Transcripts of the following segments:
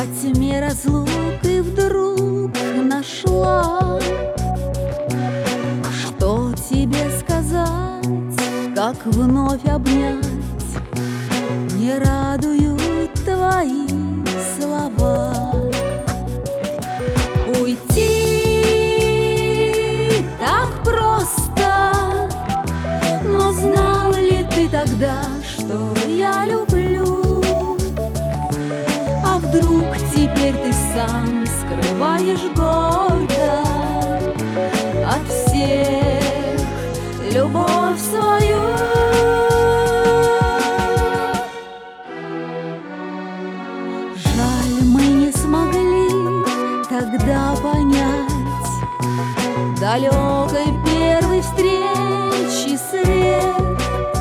тьме разлуки вдруг нашла. Что тебе сказать, как вновь обнять? Не радуют твои слова. Уйти так просто, но знал ли ты тогда, что я люблю? А вдруг теперь ты сам скрываешь гордо от всех любовь свою? Жаль, мы не смогли тогда понять далекой первой встречи свет.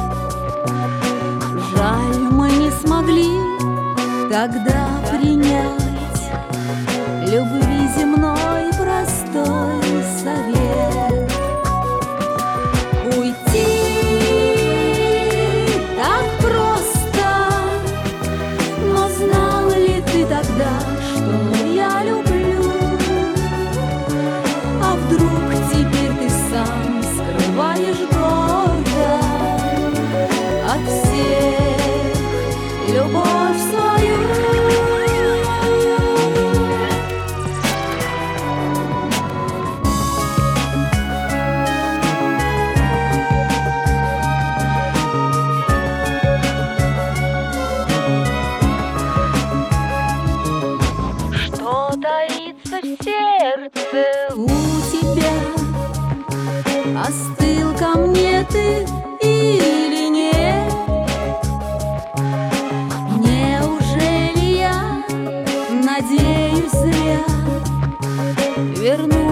Жаль, мы не смогли тогда принять любви земной простой совет. Уйти так просто, но знал ли ты тогда, что я люблю? А вдруг теперь ты сам скрываешь гордо от всех любовь свою? Что таится в сердце у тебя? Остыл ко мне ты или нет? Неужели я надеюсь зря вернусь